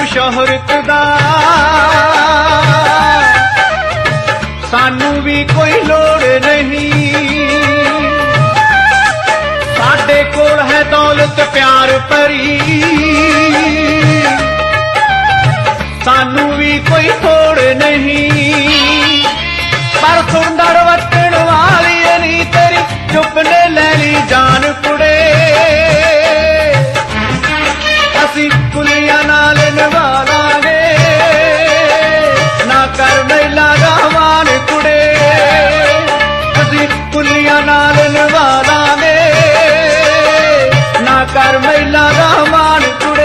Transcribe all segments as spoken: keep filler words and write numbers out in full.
शोहरत दा सानू भी कोई लोड़ नहीं। साडे कोल है दौलत प्यार भरी, सानू भी कोई थोड़ नहीं। पर सुंदर वतन वाली नी तेरी चुप ने ले ली जान कुड़े। असी कुलियां नाल निभा लांगे, ना कर मेला गहवान कुड़े। असी कुलियां नाल निभा लांगे, ना कर मेला गहवान कुड़े।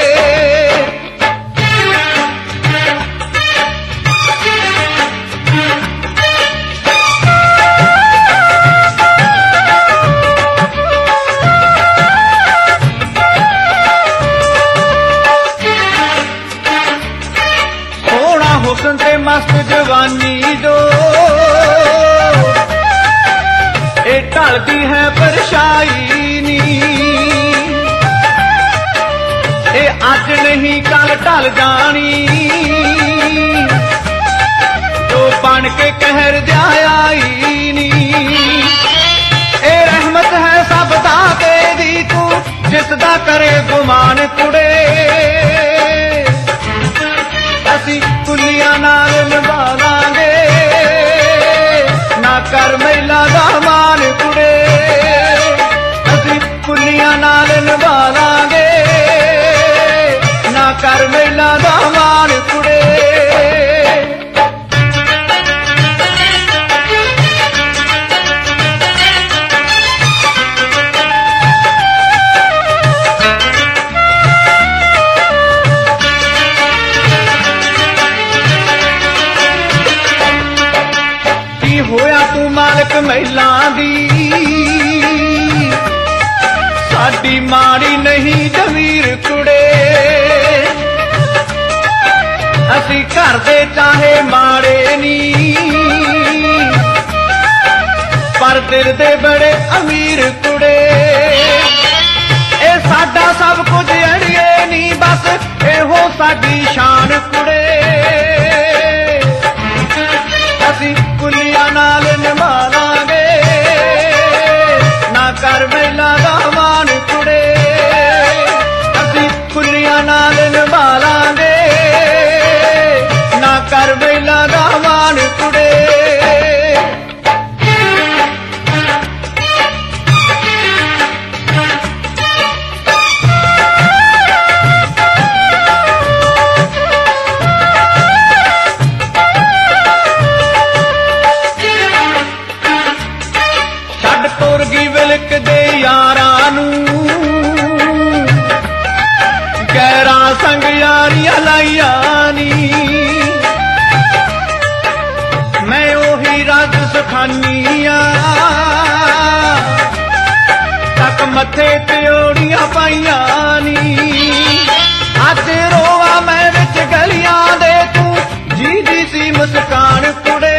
हुस्न ते मस्त जवानी जो ए ढलती है परछाई नी। ए अज नहीं कल ढल जानी, जो बन के कहर जाई नी। ए रहमत है सब दा तेरी तू, जिसदा करे गुमान कुड़े। असी कुलियां नाल निभा लांगे, ना कर मेला गहवान कुड़े। असी कुलियां नाल निभा लांगे, ना कर मेला गहवान कुड़े। होया तू मालिक महिलां दी, साडी माड़ी नहीं जमीर कुड़े। असी घर दे चाहे माड़े नी, पर दिल दे बड़े अमीर कुड़े। ए साडा सब कुछ अड़िए नी, बस एहो साडी शान कुड़े। असी कुलियां नाल निभा लांगे, ना कर मेला गहवान कुड़े। असी कुलियां नाल निभा लांगे, ना कर मेला गहवान कुड़े। गैरा संग यारियां लाइया नी, मैं ओही रज सखानिया तक मथे ते ओड़ियां पाइया नी। अज रोवा मैं विच गलियां दे तू जी दी सी मुस्कान कुड़े।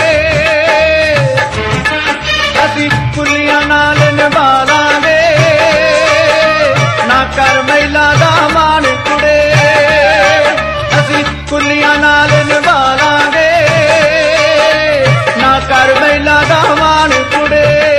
असी कुलियां नाल निभा लांगे, ना कर मेला गहवान कुड़े। असी कुलियां नाल निभा लांगे, ना कर मेला गहवान कुड़े।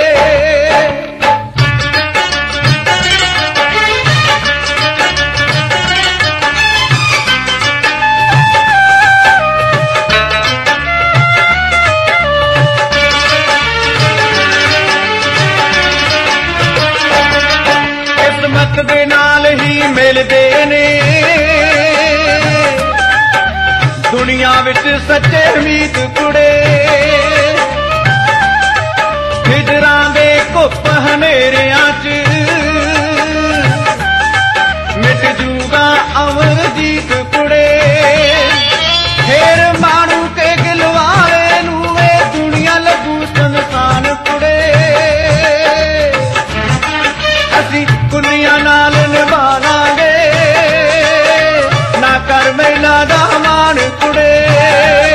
किस्मत दे नाल ही मिलदे ने, दुनिया विच सच्चे मीत कुड़े। हिजरां दे घुप हनेरियां च मिट जूगा अमर जीत कुड़े। फेर मानू के गिलवाले नू ए दुनिया लगू संसान कुड़े। असी कुलियां नाल निभा लांगे, ना कर मेला गहवान कुड़े।